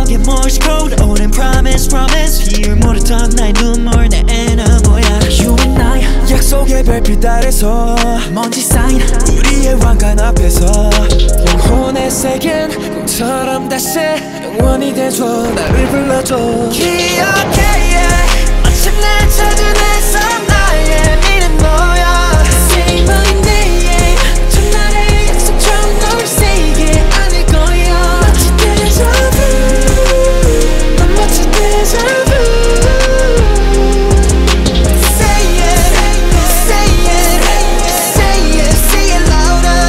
속에 Morse code 오랜 promise promise 비율 모르던 나의 눈물 내 애는 뭐야 You and I 약속의 별빛 아래서 먼지 쌓인 우리의 왕관 앞에서 영혼의 세계는 꿈처럼 다시 영원히 돼줘 나를 불러줘 기억해 yeah. 마침내 찾은 애써 나의 미는 너야 Say my name 첫날의 약속처럼 널 세게 안을 거야 마치 데자뷰 난 마치 데자뷰 Say it Say it Say it Say it louder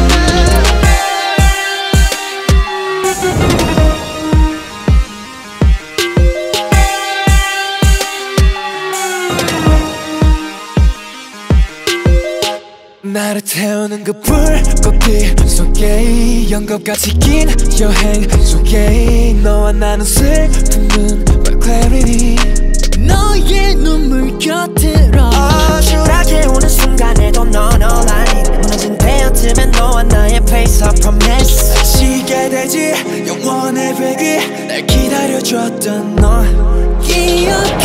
나를 태우는 그 불꽃빛 속에 연극같이 긴 여행 속에 너와 나는 슬픈 눈 clarity 너의 눈물 곁으로 추락해 오는 순간에도 넌 all I need 무너진 베어틈엔 너와 나의 place of promise 시게 되지 영원의 백이 날 기다려줬던 너 기억해